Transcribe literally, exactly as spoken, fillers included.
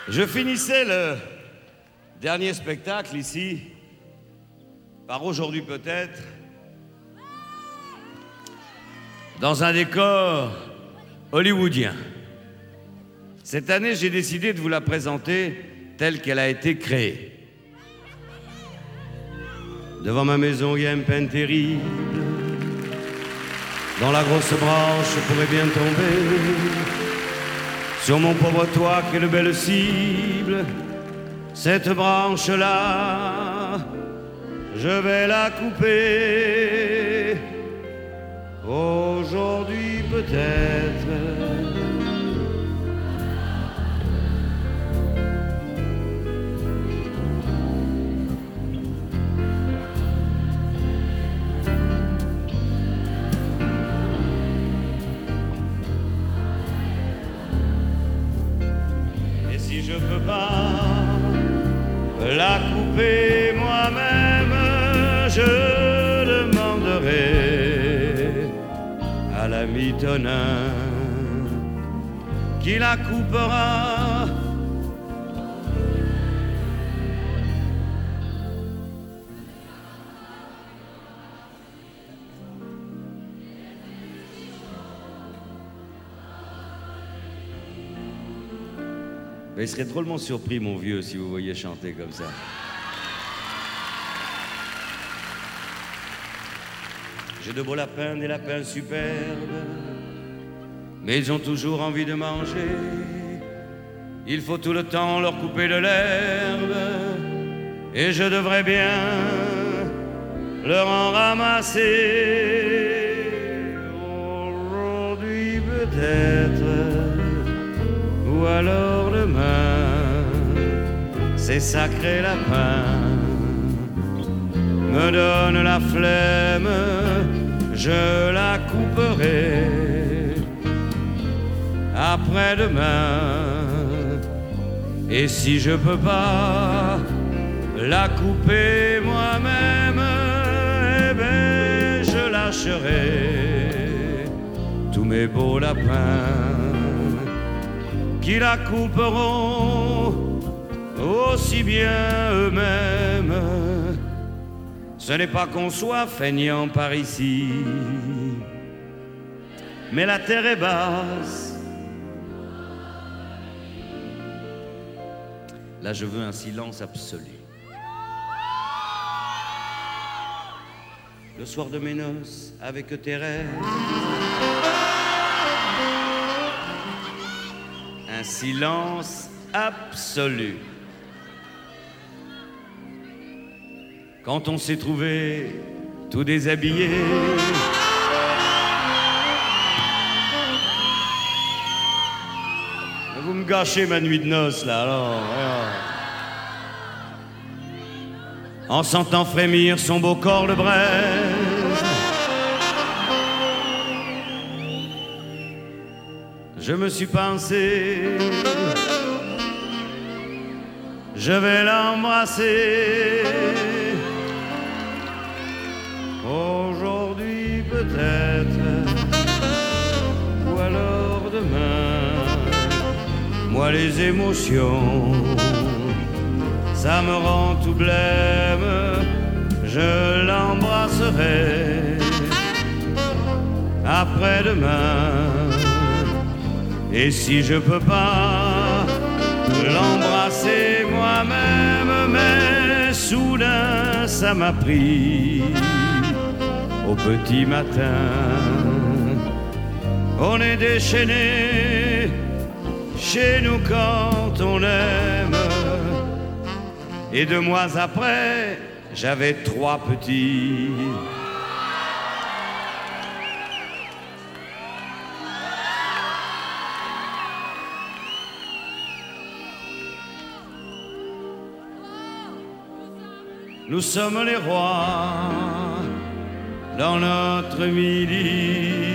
Je finissais le dernier spectacle ici par aujourd'hui peut-être dans un décor hollywoodien. Cette année, j'ai décidé de vous la présenter telle qu'elle a été créée. Devant ma maison, il y a une peine terrible. Dans la grosse branche, je pourrais bien tomber. Sur mon pauvre toit, quelle belle cible. Cette branche-là, je vais la couper. Aujourd'hui peut-être. Et si je peux pas la couper moi-même, je demanderai à l'ami Tonin qui la coupera. Mais il serait drôlement surpris, mon vieux, si vous voyiez chanter comme ça. J'ai de beaux lapins, des lapins superbes, mais ils ont toujours envie de manger. Il faut tout le temps leur couper de l'herbe, et je devrais bien leur en ramasser. Aujourd'hui peut-être, ou alors demain, ces sacrés lapins me donnent la flemme, je la couperai après-demain. Et si je peux pas la couper moi-même, eh ben je lâcherai tous mes beaux lapins qui la couperont aussi bien eux-mêmes. Ce n'est pas qu'on soit feignant par ici, mais la terre est basse. Là, je veux un silence absolu. Le soir de mes noces avec Thérèse, un silence absolu. Quand on s'est trouvé tout déshabillé, vous me gâchez ma nuit de noces là, alors, alors. En sentant frémir son beau corps de braise, je me suis pensé, je vais l'embrasser. Aujourd'hui peut-être, ou alors demain. Moi les émotions, ça me rend tout blême. Je l'embrasserai après-demain. Et si je peux pas l'embrasser moi-même, mais soudain ça m'a pris au petit matin. On est déchaîné chez nous quand on aime. Et deux mois après, j'avais trois petits. Nous sommes les rois dans notre midi.